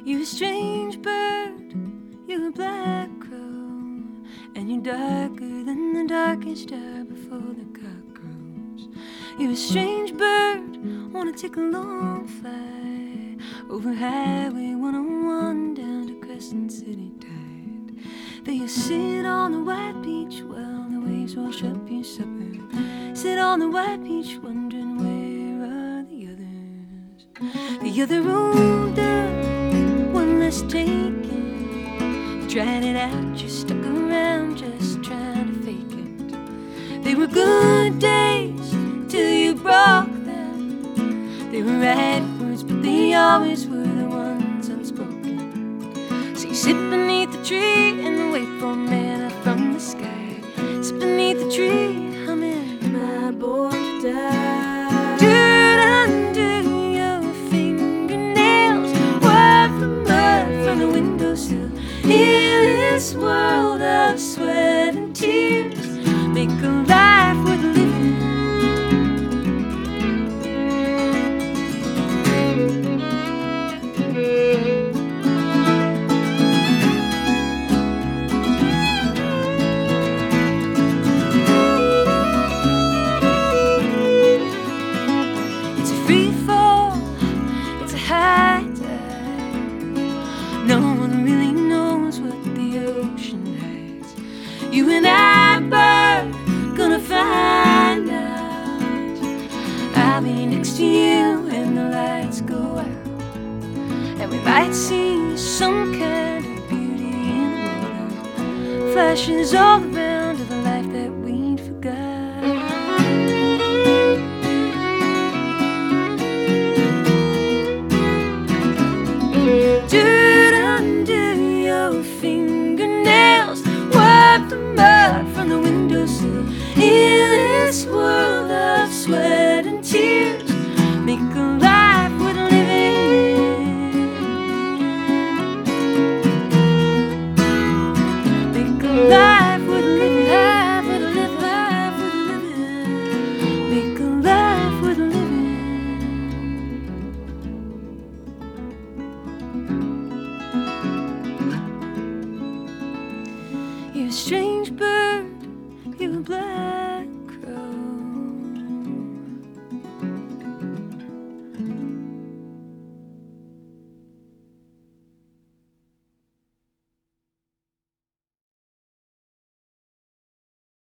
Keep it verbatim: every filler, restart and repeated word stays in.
You a strange bird, you a black crow, and you're darker than the darkest star before the cock crows. You a strange bird, wanna take a long flight over Highway one oh one down to Crescent City Tide. There you sit on the white beach while the waves wash up your suburb. Sit on the white beach wondering where are the others. The other older, one less taken. You tried it out, you stuck around just trying to fake it. They were good days till you broke them. They were right words, but they always were the ones unspoken. So you sit beneath the tree and wait for manna from the sky. Sit beneath the tree, humming, "Am I born to die?" Dirt under your fingernails, wire from mud from the windowsill. In this world of sweat and tears, make a life worth living. It's a free fall, it's a high tide. No one really knows what the ocean hides. You and I, bird, gonna find out. I'll be next to you when the lights go out, and we might see some kind of beauty in the water. Flashes all around.